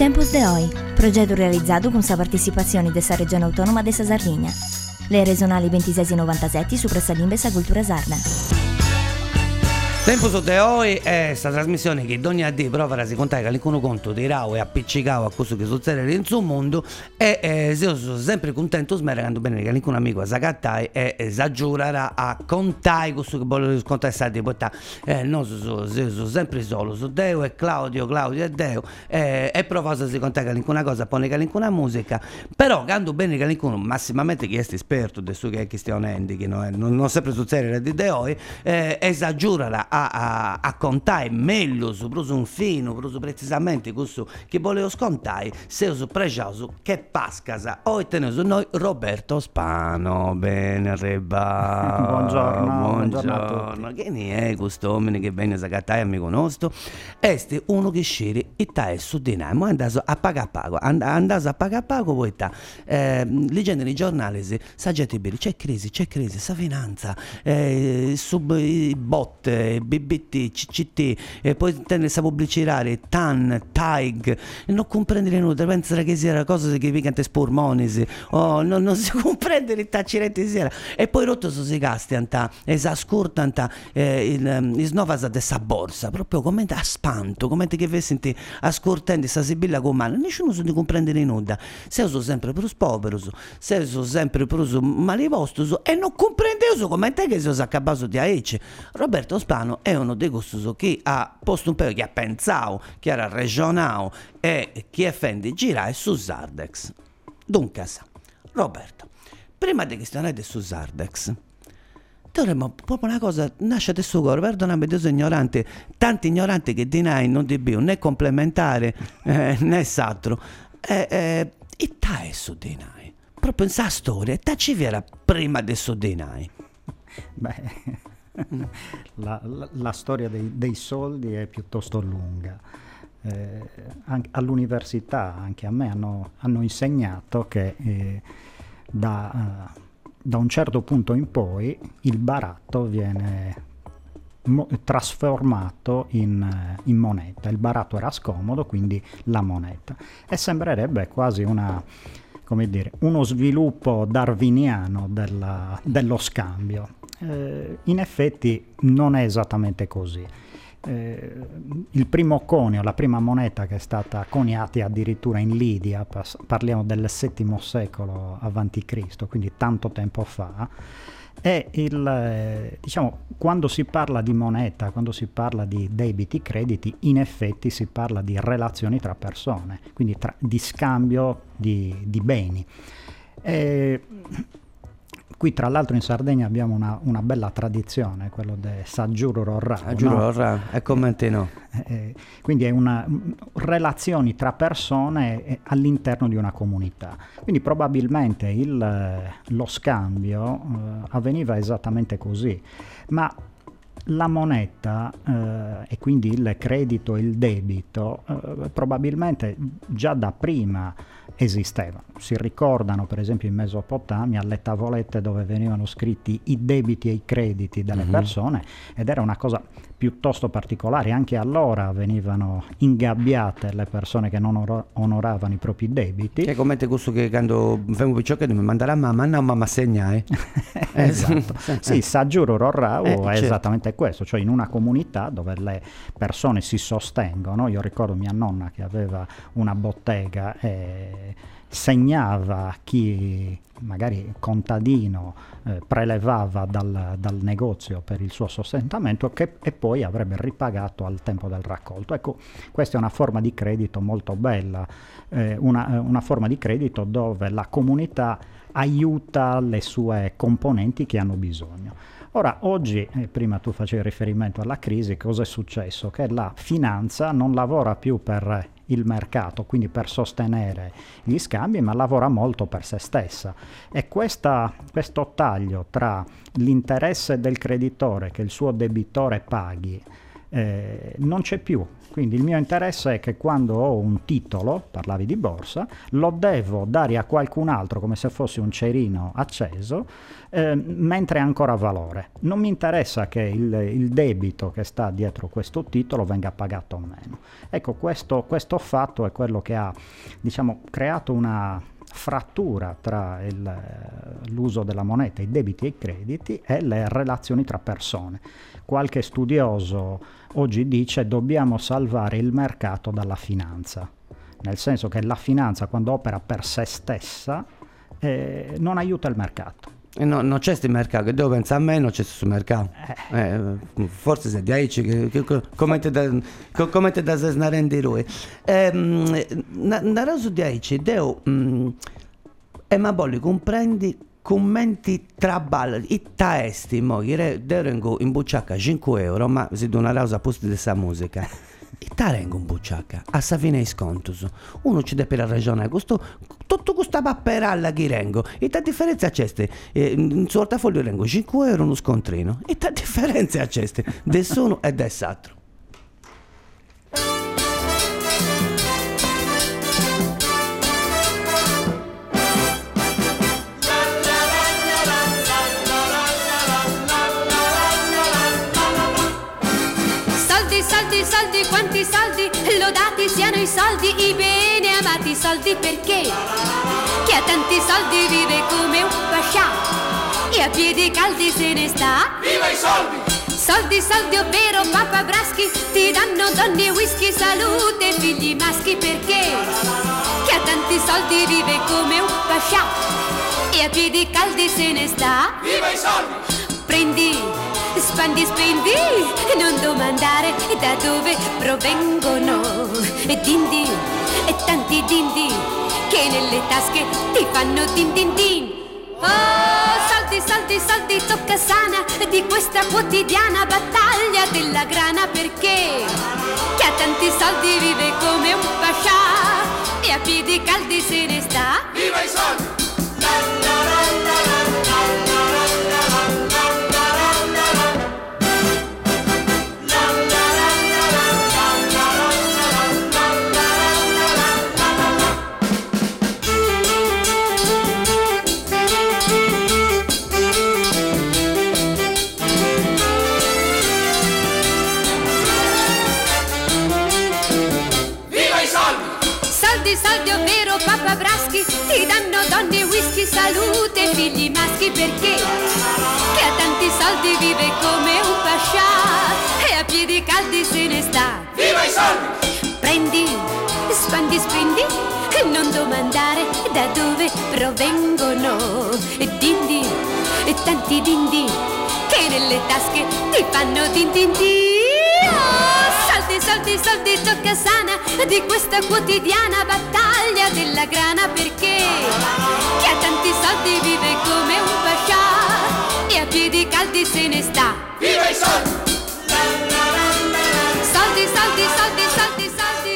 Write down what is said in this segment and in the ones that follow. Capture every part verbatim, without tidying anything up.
Tempus de Hoy, progetto realizzato con sa partecipazione dessa Regione Autonoma dessa Sardegna. Le regionali ventisei novantasette su Pressalimbe sa cultura sarda. Tempus de Hoy è questa trasmissione che ogni giorno prova a raccontare qualcuno conto di rao e appiccicavo a questo che succede in suo mondo e eh, io sono sempre contento smerando bene che qualcuno amico a Zagattai e esagererà a contare questo che voglio raccontare stati portare eh, no, sono so, so, sempre solo su Deo e Claudio, Claudio e Deo eh, e provo a si contare qualcuna cosa pone qualcuna musica però canto bene che qualcuno massimamente chi è esperto di questo che è questione che non, è, non, non sempre succede di Deo eh, esagererà A, a, a contare meglio su un fino, su precisamente questo che volevo scontare, se su precioso che pascasa. Oggi tenuto noi Roberto Spano. Bene, Reba. Buongiorno. Buongiorno. Buongiorno. Che ne è questo uomo che viene a Gattai mi conosco? Este uno che scende e sta su di noi, ma andato a paga pago, andato a paga pago poi sta eh, leggendo nei giornali, sa gente bene, c'è crisi, c'è crisi, sa finanza, eh, sub bot, B B T, C C T e poi te ne sa pubblicitare Tan, Taig e non comprendere nulla, pensare che sia cosa che picante spurmonisi oh, non, non si comprende i tacciretti sera e poi rotto su si casti anta e sa scurta anta eh, il, il snovasa dessa borsa proprio come a spanto come che vi senti ascoltando sta sibilla comanda nessuno si comprendere nulla se sono sempre per poveri se sono sempre per malivosti e non comprende come te che si è accabato di Aece. Roberto Spano è uno dei gustoso che ha posto un po' che ha pensato, che era regionale e che effendi girare su Sardex. Dunque, Roberto, prima di questionare su Sardex, dovremmo proprio una cosa, nasce del suo cuore, perdonami, io sono ignorante, tanti ignoranti che di noi non di più, né complementare eh, né s'altro. Eh, eh, e ta è su di noi, proprio in sa storia, ta ci viene prima di su di noi. Beh... La, la, la storia dei, dei soldi è piuttosto lunga. Eh, anche all'università, anche a me, hanno, hanno insegnato che eh, da, uh, da un certo punto in poi il baratto viene mo- trasformato in, in moneta. Il baratto era scomodo, quindi la moneta. E sembrerebbe quasi una, come dire, uno sviluppo darwiniano della, dello scambio. Eh, in effetti non è esattamente così. Eh, il primo conio, la prima moneta che è stata coniata addirittura in Lidia, pas- parliamo del settimo secolo avanti Cristo, quindi tanto tempo fa, è il, eh, diciamo, quando si parla di moneta, quando si parla di debiti, crediti, in effetti si parla di relazioni tra persone, quindi tra, di scambio di, di beni. E, qui tra l'altro in Sardegna abbiamo una, una bella tradizione, quello del Saggiuro Rorrà. Saggiuro Rorrà, no? E commenti no. Eh, quindi è una relazioni tra persone eh, all'interno di una comunità. Quindi probabilmente il, lo scambio eh, avveniva esattamente così, ma la moneta eh, e quindi il credito e il debito eh, probabilmente già da prima esistevano. Si ricordano per esempio in Mesopotamia le tavolette dove venivano scritti i debiti e i crediti delle mm-hmm. persone ed era una cosa piuttosto particolare. Anche allora venivano ingabbiate le persone che non or- onoravano i propri debiti. Che come te questo che quando vengo piccolo mi manda la mamma, no mamma segna eh. Esatto. Sì, Saggiuro Rorrau eh, è certo. esattamente questo, cioè in una comunità dove le persone si sostengono. Io ricordo mia nonna che aveva una bottega e segnava chi magari contadino eh, prelevava dal, dal negozio per il suo sostentamento che, e poi avrebbe ripagato al tempo del raccolto. Ecco, questa è una forma di credito molto bella, eh, una, una forma di credito dove la comunità aiuta le sue componenti che hanno bisogno. Ora, oggi, eh, prima tu facevi riferimento alla crisi, cosa è successo? Che la finanza non lavora più per il mercato, quindi per sostenere gli scambi, ma lavora molto per se stessa. E questa, questo taglio tra l'interesse del creditore che il suo debitore paghi eh, non c'è più. Quindi il mio interesse è che quando ho un titolo, parlavi di borsa, lo devo dare a qualcun altro come se fosse un cerino acceso, eh, mentre ha ancora valore. Non mi interessa che il, il debito che sta dietro questo titolo venga pagato o meno. Ecco, questo, questo fatto è quello che ha, diciamo, creato una frattura tra il, l'uso della moneta, i debiti e i crediti e le relazioni tra persone. Qualche studioso oggi dice dobbiamo salvare il mercato dalla finanza, nel senso che la finanza, quando opera per se stessa, eh, non aiuta il mercato. Eh no, non c'è questo mercato, che devo pensare a me, non c'è questo mercato. Eh, forse se dici che, che, che come te da come te da snarende lui. Ehm, na raso dici devo mm, e ma bolli comprendi commenti tra balle i taesti mo che devo in bucciacca cinque euro, ma se do una rausa posti di questa musica. E tarengo un bucciacca a sa fine scontus uno ci deve per ragionare questo tutto questa papperalla che rengo e ta differenza c'è eh, in suo portafoglio rengo cinque euro uno scontrino e ta differenza c'è del sono e del satro. Soldi, soldi, quanti soldi, lodati siano i soldi, i bene amati soldi, perché chi ha tanti soldi vive come un pascià e a piedi caldi se ne sta. Viva i soldi! Soldi, soldi, ovvero Papa Braschi, ti danno donne, whisky, salute, figli maschi, perché chi ha tanti soldi vive come un pascià e a piedi caldi se ne sta. Viva i soldi! Prendi, spandi, spendi, non domandare da dove provengono. E dindi, e tanti dindi, che nelle tasche ti fanno din din din. Oh, soldi, soldi, soldi, tocca sana di questa quotidiana battaglia della grana, perché chi ha tanti soldi vive come un pascià e a piedi caldi se ne sta. Viva i soldi! La, la, la, la, la, la, la, la, la. Soldi, ovvero Papa Braschi, ti danno donne, whisky, salute, figli maschi, perché chi ha tanti soldi vive come un pascià e a piedi caldi se ne sta. Viva i soldi! Prendi, spandi, spendi, non domandare da dove provengono. E dindi, e tanti dindi, che nelle tasche ti fanno din din din. Oh, soldi, soldi, soldi, tocca sana di questa quotidiana battaglia della grana, perché chi ha tanti soldi vive come un pascià e a piedi caldi se ne sta. Viva i soldi! Soldi, soldi, soldi, soldi, soldi.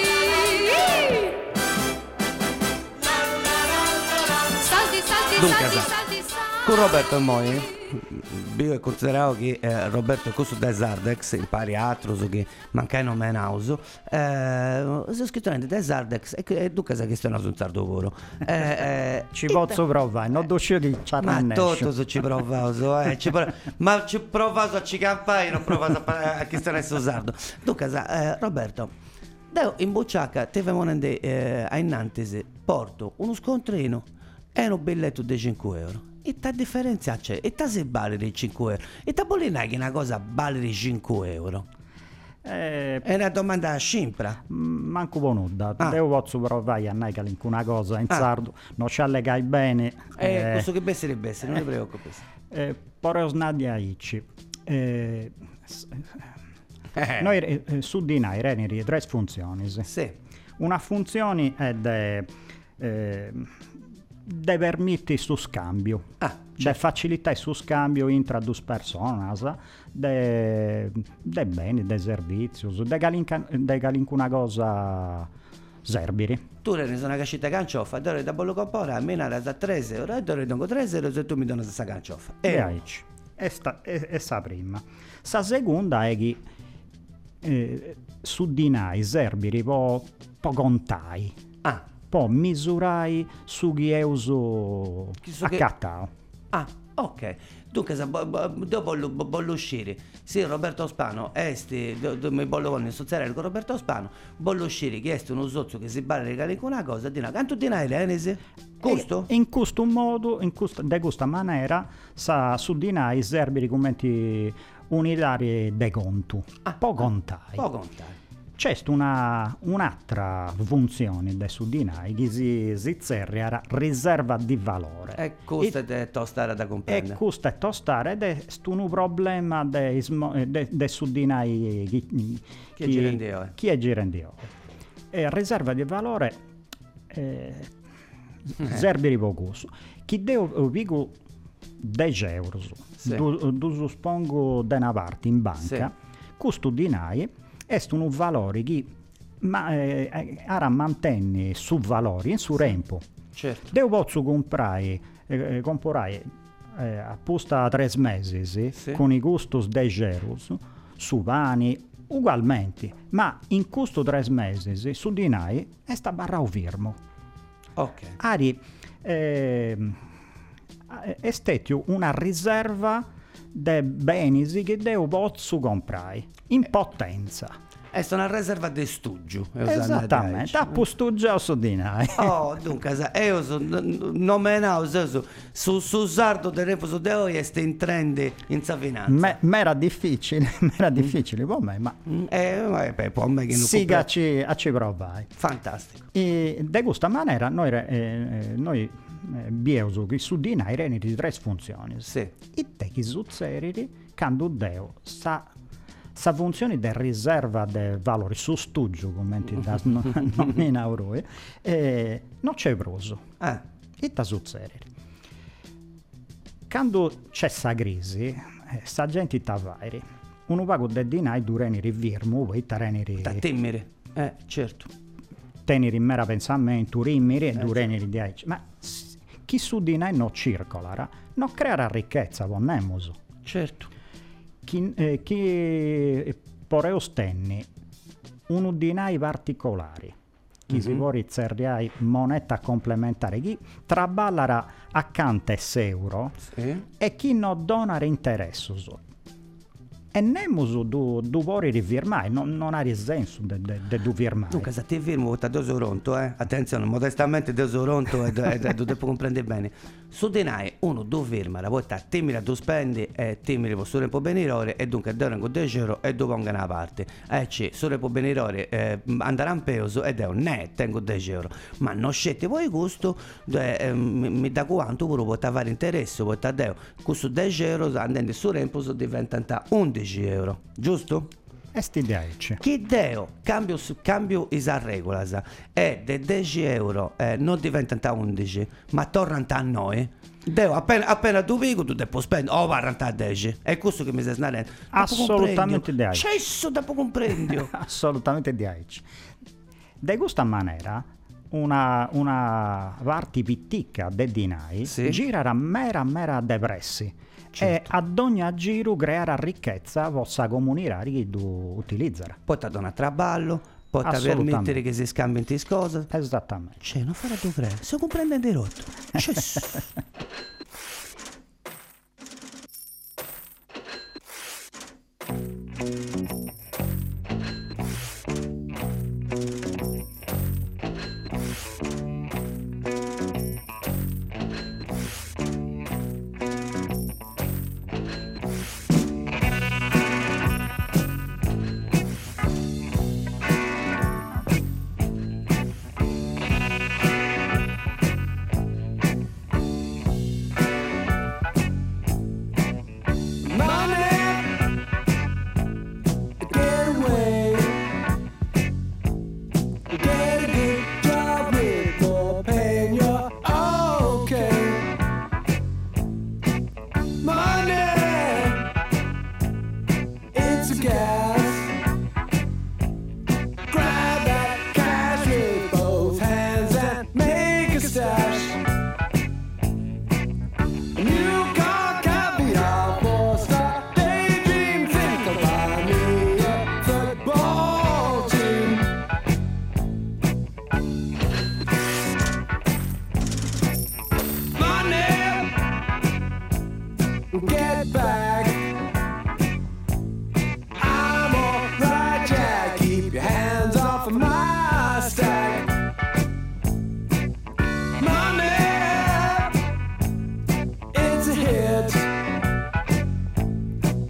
Soldi, soldi, Dunque, soldi, sa, soldi, soldi. con Roberto Moi io consideravo che eh, Roberto questo da Zardex impari altro so che manca non me nauso eh, sono scritto niente da Zardex e, e tu cosa che stai sul sardo voro eh, eh, ci posso provare non do di ma tutto so ci provavo eh, ci prov- ma ci provavo a ci campare non provavo a, a che stai sul sardo tu cosa eh, Roberto devo in bucciacca te vemo eh, a Innantese porto uno scontrino e un biglietto di cinque euro. E ta differenza c'è? E ta se vale di cinque euro? E ta bolina che una cosa vale di cinque euro? Eh, è una domanda scimpra. Manco buonuda. Ah. Devo posso provare a negare una cosa in Ah. sardo. Non ci allegai bene. Eh, eh, questo che bessere bessere, non ti preoccupi. eh, Porosnadia Ici. Eh, s- Eh. Noi eh, su di noi reneri tre funzioni. Sì. Una funzione è de, eh, de permiti su scambio, Ah, de facilità su scambio intra due persone, de, de beni, de servizi, de galincuna cosa serbiri. Tu ne sono una cascetta cancioffa, dove da bollo compora, a me era da tre euro, e dove dongo tre euro se tu mi doni questa canciofa. E E aici. E sta, e, e sta prima. Sa seconda è che eh, su dinai serbiri po, po contai, Ah, po misurai su chi è uso Chi so che- accattao. ah, ok. Dunque, se bo- bo- dopo lo- bo- bollo uscire, sì, Roberto Spano, este, do- do- mi bollo con il sozzerello con Roberto Spano, bollo uscire, che este uno zozzo che si balla regale con una cosa, di una, quanto dinai l'enese? Gusto? E in questo modo, in questa, de questa maniera, sa su dinai serbiri commenti unitari de conto, Ah, po ah, contai. Po' contare. C'è una, un'altra funzione del Sudinai che si, si zerria riserva di valore. E questo è tostare da E comprendere. questo è tostare ed è un problema del de, de Sudinai chi, Chi è girendio, chi è girendio. E riserva di valore eh, serve poco. Chi deve pico dieci euro, Sì. du, du suppongo da una parte in banca, Sì. questo dinai è un valore che ma, eh, ara mantiene su valori in su tempo. Certo. Devo posso comprare, eh, comprare eh, apposta tre mesi sì, Sì. con i costi dieci euro su pani ugualmente, ma in questo tre mesi sì, su dinai è sta barra o firmo. Ok. Ari eh, è stata una riserva dei beni che devo posso comprare in potenza. È una riserva di stugio. è usata Esattamente, da a postuggia su dinai. Oh, dunque, sa- io sono nominato su, su, su sardo del refuso di oggi e sta in trend in sa finanza. Me, me era difficile, me era difficile per me, ma Mm, Eh, ma beh, poi a me che non sì che compra- ci, a ci provai. Fantastico. E di questa maniera noi, eh, eh, noi eh, bieuso che su dinai erano di tre funzioni. Sì. E te che su zeriri, quando deo sa sa funzione di riserva dei valori su stugio, come ti da non in euro, eh, non c'è proso. Ah, E ta su zeriri. Quando c'è sa crisi, eh, sa gente ta vairi. Uno pago de dinai dureni rivirmu, poi tareniri da temmere. Eh, certo. tenere in mera pensamento, rimmiri e Eh, dureni di dieci. Ma s- chi su dinai non circolara, non crea ricchezza, vonnemoso. Certo. Chi, eh, chi pore ostenni uno dinai particolari, chi si Mhm. vuole zerriai moneta complementare, chi traballara accanto a euro Sì. e chi non dona interesso. So. E nemoso du, du vuoi rifirmare, non, non ha senso de, de, de du firmare. Dunque, se ti firmo, ti do soronto, eh. Attenzione, modestamente do soronto e tu devi comprendere bene. Su denai, uno do firma, la volta temmi tu spendi e temmi può solo un po' benirore e dunque do dieci euro e do pongo una parte. E c'è, solo un po' benirore eh, andrà un peso ed è un ne, tengo dieci euro. Ma non scetti poi gusto, eh, eh, mi, mi da quanto pure può avere interesse, può te questo dieci euro andando su tempo diventa undici euro, giusto? E sti dieci. Chi deo cambio, su- cambio isa regola sa, è de dieci euro eh, non diventa undici ma torna a noi deo appena, appena tu pico tu devi spendere o parla a dieci è questo che mi stai snarendo. Assolutamente dieci. Cesso dopo comprendio. Assolutamente dieci. De questa maniera una, una parte pittica de dinai Sì. girerà mera mera depressi. Certo. E ad ogni giro creare ricchezza vostra comunità che tu utilizzare. Poi ti dona traballo, poi ti Assolutamente. permettere che si scambino queste cose. Esattamente. Cioè, non farà tu frega, se comprende di rotto. Cesso.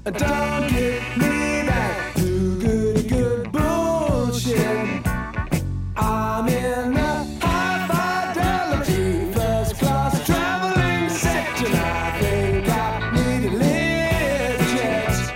Don't give me that too good, good bullshit. I'm in a high fidelity first class traveling section. I think I need a lift jet.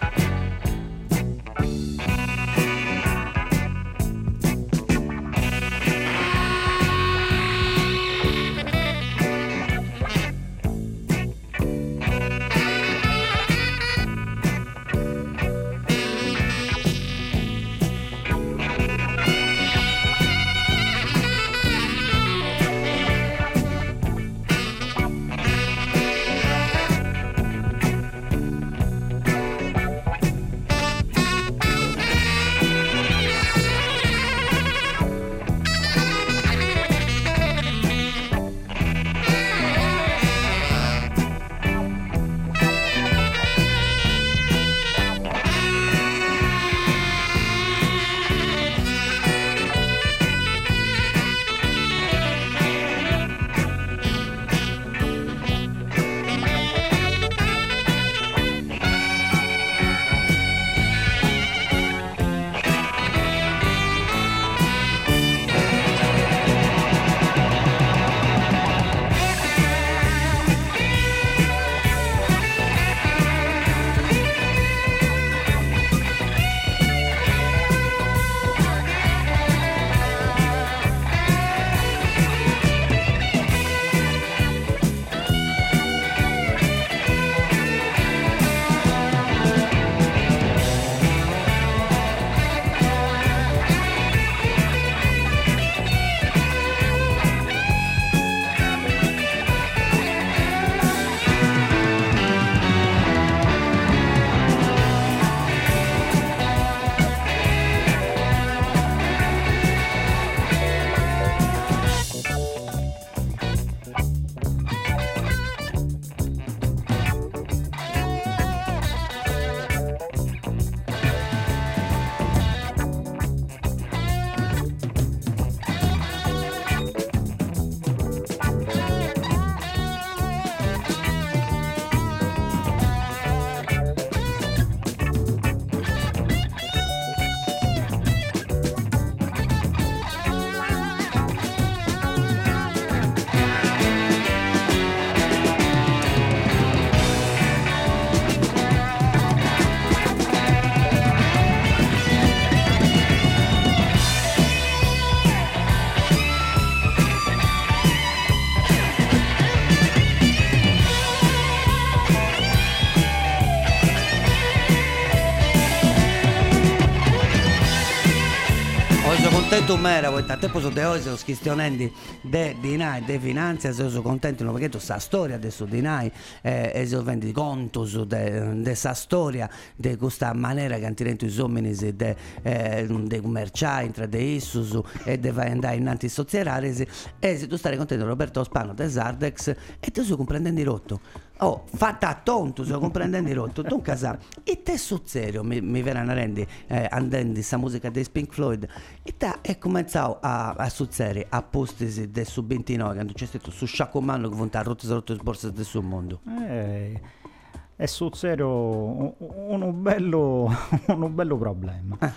contento mera, poi a tempo sono de oggi sono schizionenti de dinai, de finanza, se sono contento perché tu sa storia adesso dinai eh, e se vendi conto su de, de sa storia de questa maniera che antirento i uomini de, eh, de commerciare tra de issus e de vai andare innanti sozierare e se tu stai contento Roberto Spano de Sardex e te su comprendendo rotto. Oh, fatta tonto, se lo comprendendo rotto. Tu casa, e te sul serio mi, mi verranno a rendi eh, andando questa musica dei Pink Floyd e te è cominciato a, a succedere a posti del sub ventinove quando c'è stato su sciacomano che vanno a rotte rotte borse del suo mondo. Eh, è sul serio un bello, un bello problema. Eh.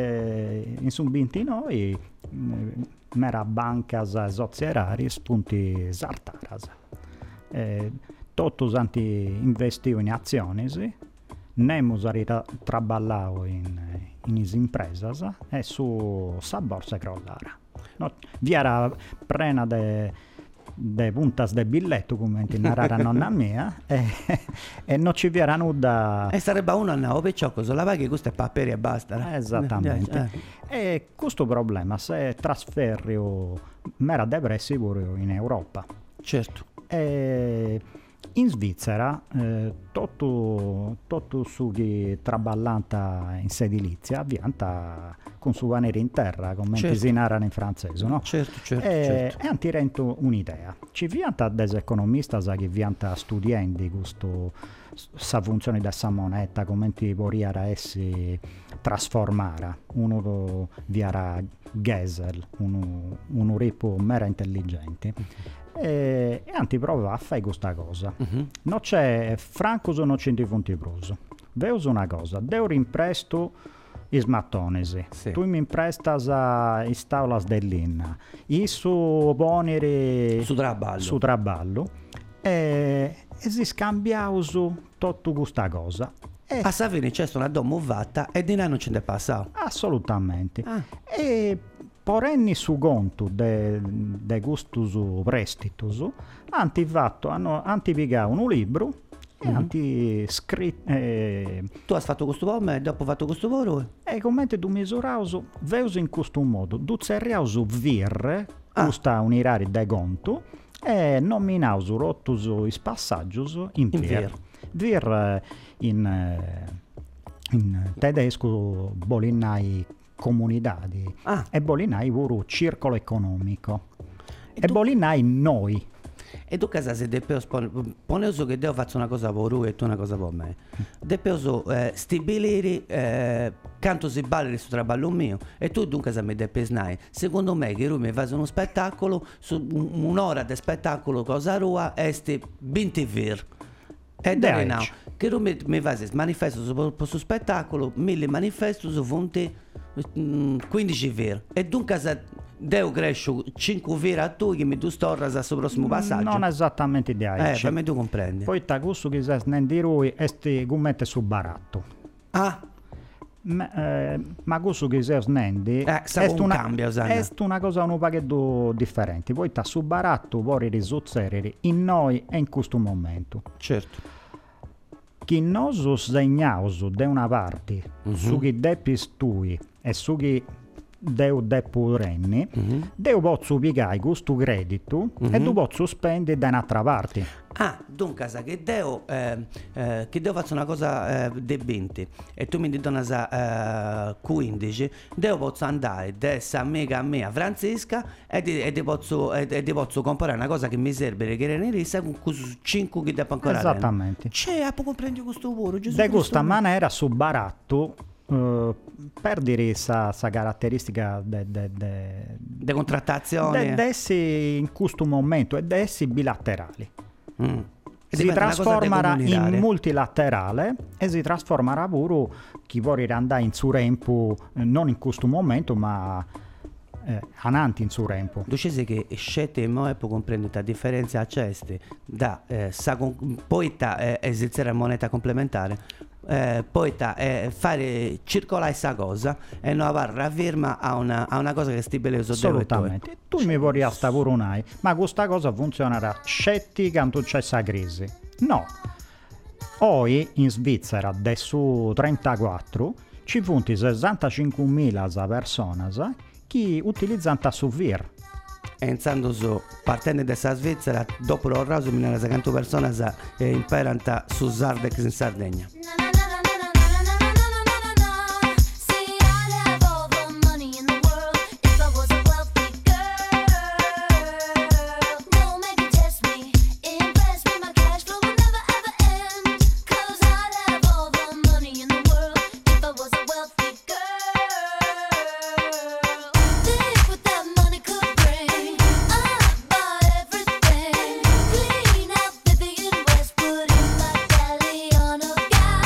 Eh, in sub ventinove mera bancas sozierari punti sartaras. Eh, Totus anti investiu in azioni, nemus arita traballao in, in is impresas e su sa borsa crollara. No, vi era prena de, de puntas de billetto, come ti narrara nonna mia, e, e non ci vi era nuda. E sarebbe uno a nuovo pecciocco, se la paghi questo è paperi e basta. Esattamente. Eh. E questo problema se trasferri mera depressivo in Europa. Certo. E in Svizzera eh, tutto, tutto su chi traballanta in sedilizia avvianta con su vanere in terra come certo. Si narrano in francese, no? Certo, certo, e, certo. E antirento un'idea ci vianta des economista sa che vianta studiendi questo sa funzione dessa moneta come ti vorria essi trasformare uno viara Gesell uno, uno ripo mera intelligente e, e anti prova a fare questa cosa. Uh-huh. Non c'è franco non c'è fonti proso veus una cosa, deu rimpresto is mattonesi, Sì. tu mi imprestas a is taulas dell'inna, issu ponere Su traballo. su traballo e, e si scambiaus tutta questa cosa. E A sa fine c'è una domma vatta e di là non ce ne è passato. assolutamente. Ah. E porenni su conto de, de gustus prestitus, anti fatto, hanno antipigato un libro e anti scritto e, Tu hai fatto questo po' e dopo fatto questo lavoro. e commenti du misuraus veus in questo modo, du zerriaus vir, Ah. custa un'irari de conto e nominaus rottus is passaggius in In vir. vir. Vir eh, in, eh, in tedesco bolinai comunidadi Ah. e bolinai pure circolo economico E e, tu- bolinai noi. E tu casa se deppeo poneso che devo fare una cosa per lui e tu una cosa per me. Deppeo eh, stabilire eh, quanto si balla su traballo mio e tu dunque se mi deppes snai. Secondo me che lui mi fa uno spettacolo, su un- un'ora di spettacolo cosa rua este venti ver. E da Dai. now, che lui mi, mi fa se manifesto su questo spettacolo, mille manifesto su fonte mm, quindici ver. E dunque se devo crescere cinque ver a tu che mi tu storras a sul prossimo passaggio. Non esattamente di Eh, aici. fammi tu comprendi. Poi ta questo che si snendi lui esti gummette su baratto. Ah, Ma, eh, ma questo che si snendi Eh, sa est con una, cambia, Osanna. est una cosa un pachetto differente. Poi ta su baratto vuoi risozzerere in noi e in questo momento. certo. Chi noso segnaus de una parte Mhm. su chi deppis tui e su chi deu deppu renni, deu pozzo pigai questo credito e tu pozzo spendere da un'altra parte. Ah, dunque, sa che devo, eh, eh, che devo fare una cosa eh, de venti e tu mi dona eh, quindici, devo posso andare da essa amica mia Francesca e ti, e ti posso, e, e ti posso comprare una cosa che mi serve per che ne resta con questi cinque che devo ancora rendere. Esattamente. C'è, a poco prendi questo lavoro, Gesù De Cristo. questa maniera su baratto eh, per dire sa, sa caratteristica de, de, de, De contrattazione. de, de essi in questo momento e de essi bilaterali. Mm. E Si diventa una cosa trasformerà de in comunicare. multilaterale e si trasformerà pure chi vuole andare in suo tempo, eh, non in questo momento, ma eh, avanti in suo tempo. Dicese che scete e mo e può comprendere la differenza c'è da eh, sa con, poi ta eh, esistenza moneta complementare eh, poi ta eh, fare circolare questa cosa e non avere la firma a una, a una cosa che stibile su Assolutamente. Tu mi vorrei sta pure un'ai, ma questa cosa funzionerà scetti quando c'è questa crisi. No. Oggi in Svizzera, adesso trentaquattro, ci sono sessantacinquemila persone che utilizzano su Vir. e iniziando su partendo da questa Svizzera dopo lo raso mi ne secanto persone eh, imparano su Sardex in Sardegna. Clean out Vivian Westwood in my galley on a guy.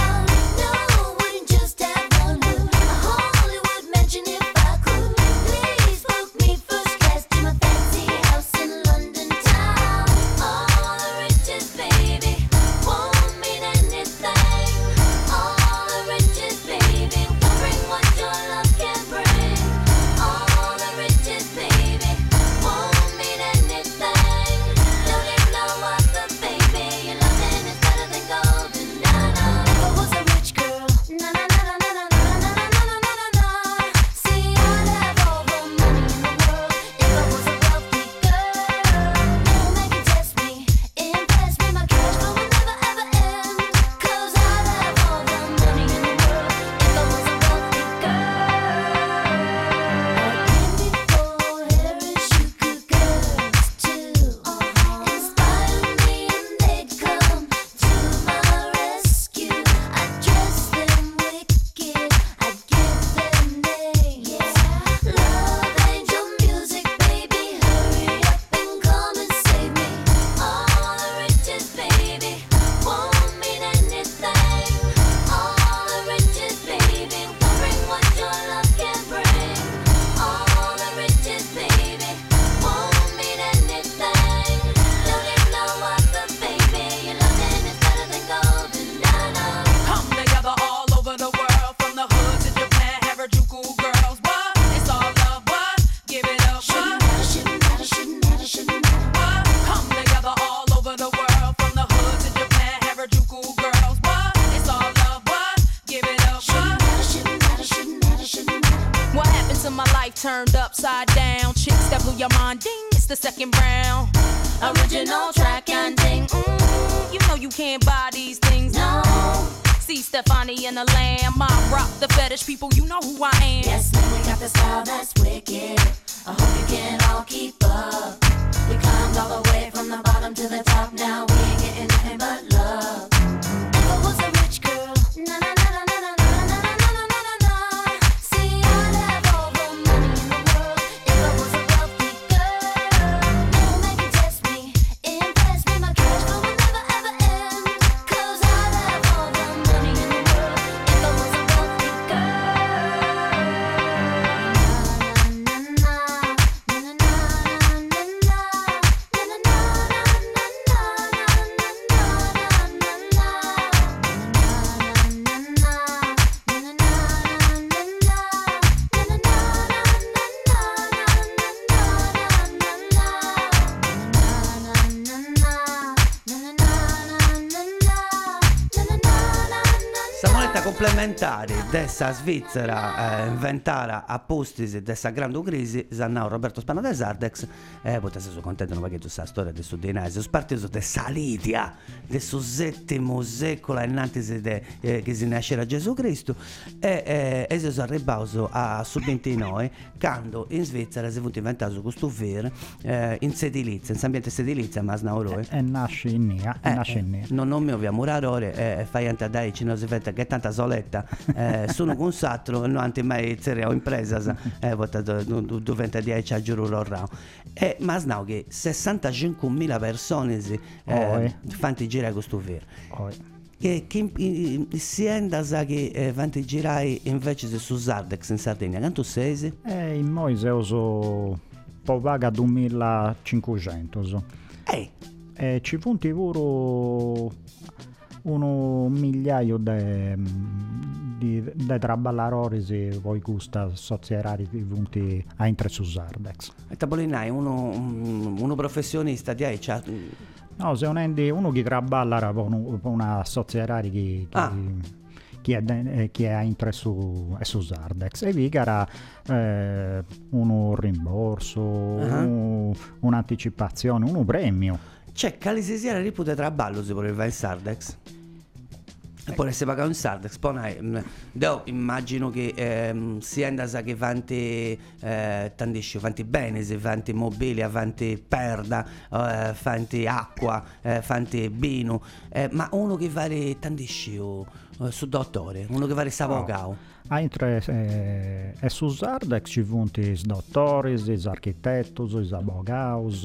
turned upside down. Chicks that blew your mind, ding, it's the second round. Original track and ding, mm, you know you can't buy these things, no. See Stefani and the Lamb, I rock the fetish people, you know who I am. Yes, man, we got the style that's wicked. I hope you can all keep up. We climbed all the way from the bottom to the top. Now we ain't getting nothing but love. If I was a rich girl, na na na na na na na na na na na na. See, I'd have all the money in the world. If I was a wealthy girl, never make you test me, impress me. My cash flow will never ever end. 'Cause I'd have all the money in the world. If I was a wealthy girl. Na na na na na na na na na na Samonetta complementare dessa Svizzera eh, inventara a postis dessa grande crisi Zannao Roberto Spano de Sardex eh, potesse sono contento perché tu sa storia del Sudinese spartiso dessa Lidia del suo settimo secolo innanzi de, eh, che si nascerà Gesù Cristo e eh, e si sono arrivato a subenti noi quando in Svizzera si è avuto inventato questo ver eh, in sedilizia in ambiente sedilizia ma snauroi E nasce in Nia, e eh, nasce in eh, Nia. non non mi ovvia murarore e eh, fai ante dai ci non si vede che tanta soletta eh, sono con satro non anti mai zereo impresa eh votato doventa dieci a giuro rorrao e ma snau che sessantacinquemila persone si eh, fanno girare questo ver Oi. che, che si enda sa che eh, fanno girare invece di su Sardex in Sardegna quanto sei? E in Moise uso po' vaga duemilacinquecento so. Ehi E ci punti pure uno migliaio de, di de traballari se voi gusta associare i punti a intre su Sardex. e Tabolinai uno, uno professionista di c'ha No, se non è uno che traballa con una societaria che, che, Ah. che, è, de- che è intre su, su Sardex e vi era eh, uno rimborso, uno- un'anticipazione, un premio. c'è Calisesiera riputa traballo se voleva il Sardex e poi se paga un Sardex poi nai, do, immagino che ehm, si enda che fanti eh, tantissimo fanti bene se fanti mobili fanti perda eh, fanti acqua eh, fanti vino eh, ma uno che vale tantissimo eh, su dottore uno che vale savogao A intre eh, e su Sardex ci punti i dottori, i architetti, i abogaus.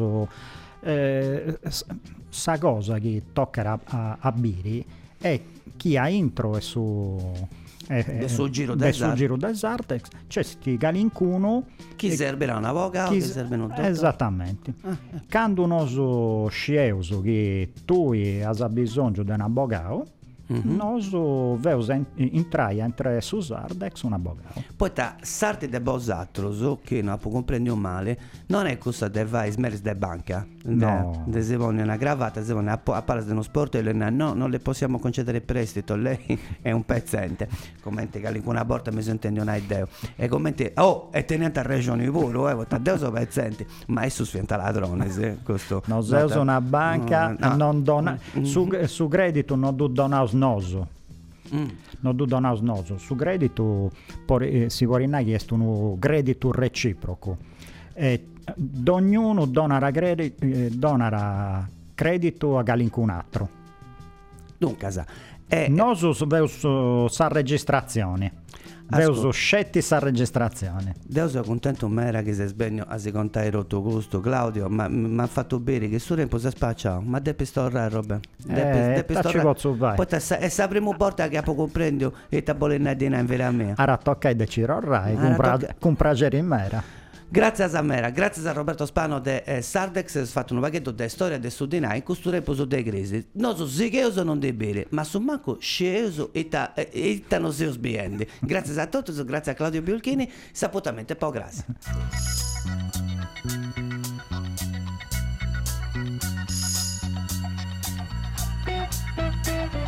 Eh, sa cosa che tocca a, a, a Biri è chi ha intro e su eh, Del suo giro del del suo Sar- giro del Sardex c'è sti galincuno chi e- serve un avvocato chi, chi- serve un dottore esattamente Ah, eh. quando uno sceuso che tu hai bisogno di un avvocato Mhm. noso veus entrai entre su Sardex un avvocato. Poi ta sarti de bosatros che non può comprendere male non è cosa de vai smeris de banca No. de, de se vuole una gravata se vuole a, a parlare di uno sport e le no non le possiamo concedere prestito lei è un pezzente commenti che una volta mi sentendo una idea e commenti oh e tenente a regione pure eh vota Deo so pezzenti ma è su sfienta ladrone se questo No, se usa una banca no, no. non dona Mm, su, su credito non do donaus noso. mm. Non do donaus noso. Su credito por, eh, si può rinare che è un credito reciproco. E ognuno donara credito, eh, donara credito a qualcun altro. Dunque sa eh, Noso veus sa registrazione. Veus Ascol- scetti sa registrazione. Deo sono contento mera che si sbegno a si contare rotto gusto Claudio ma mi ha fatto bere che su tempo si spaccia ma deppe storare roba Eh, tacci pozzo vai. poi ta- è la prima volta che poco comprendo e tabolenadina in vera mia Ora tocca di Cirorrai, Ora compra, tocca- compragere in mera. grazie a Samera grazie a Roberto Spano de eh, Sardex ha fatto un pacchetto di storia del Sudinà in questo tempo su dei crisi non so se che uso non dei bere ma su manco sceso e ta e, e ta non si sbiendi grazie a tutti grazie a Claudio Biolchini saputamente poi grazie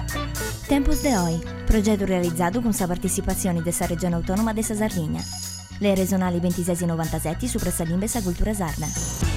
Tempos de Hoy, progetto realizzato con la partecipazione della Regione Autonoma de Sardegna. Le regionali ventisei novantasette su Pressalimbe sa cultura sarda.